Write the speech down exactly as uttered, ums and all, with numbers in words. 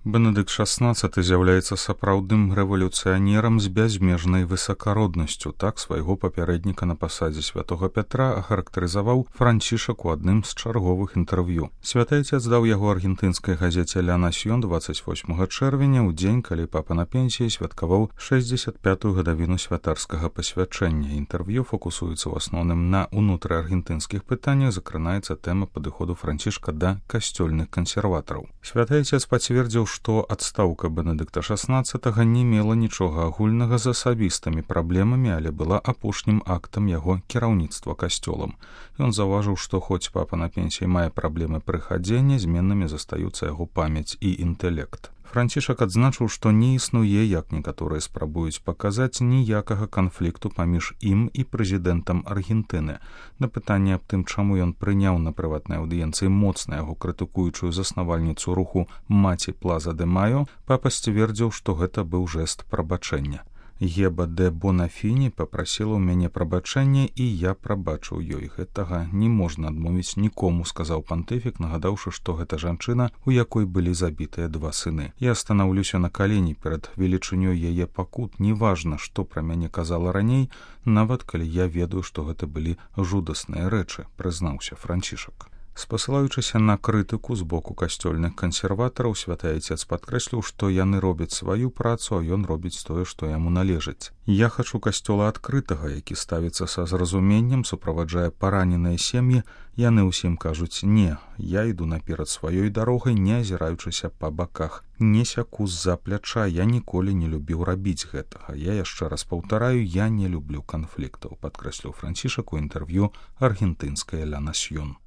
Бенедыкт шаснаццаты з'яўляецца сапраўдным рэвалюцыянерам з бязмежнай высакароднасцю. Так свайго папярэдніка на пасадзе святога Пятра ахарактарызаваў Францішак у адным з чарговых інтэрв'ю. Святы Ацец даў яго аргентынскай газеце «Ля Насьён» дваццаць восьмага чэрвеня, у дзень, калі папа на пенсіі святкаваў шэсцьдзесят пятую гадавіну святарскага пасвячэння. Інтэрв'ю фокусуецца ў асноўным на ўнутрыаргентынскіх пытаннях, закранаецца тэма падыходу Францішка да касцёльных кансерватараў. Святы Ацец пацвердзіў, што адстаўка Бенедыкта шаснаццатага не мела нічога агульнага з асабістымі праблемамі, але была апошнім актам яго кіраўніцтва касцёлам. Ён заўважыў, што хоць папа на пенсіі мае праблемы пры хадзе, нязменнымі застаюцца яго памяць і інтэлект. Францішак адзначыў, што не існуе, як некаторыя спрабуюць паказаць, ніякага канфлікту паміж ім і прэзідэнтам Аргентыны. На пытанне аб тым, чаму ён прыняў на прыватнай аўдыенцыі моцна яго крытыкуючую заснавальніцу руху маці Плаза де Маё, папа сцвердзіў, што гэта быў жэст прабачэння. Геба де Бонафіні папрасіла ў мяне прабачэння, і я прабачыў ёй. Гэтага не можна адмовіць нікому, сказаў пантыфік, нагадаўшы, што гэта жанчына, у якой былі забітыя два сыны. Я станаўлюся на калені перад велічынёй яе пакут, неважна, што пра мяне казала раней, нават калі я ведаю, што гэта былі жудасныя рэчы, прызнаўся Францішак. Спасылаючыся на крытыку з боку касцёльных кансерватараў, святы Ацец падкрэсліў, што яны робяць сваю працу, а ён робіць тое, што яму належыць. Я хачу касцёла адкрытага, які ставіцца са зразуменнем, суправаджае параненыя сем'і, яны ўсім кажуць «не». Я іду наперад сваёй дарогай, не азіраючыся па баках. Не сяку з-за пляча, я ніколі не любіў рабіць гэтага. Я яшчэ раз паўтараю, я не люблю канфліктаў, падкрэсліў Францішак у інтэрв'ю аргентынскай «Ля Насьён».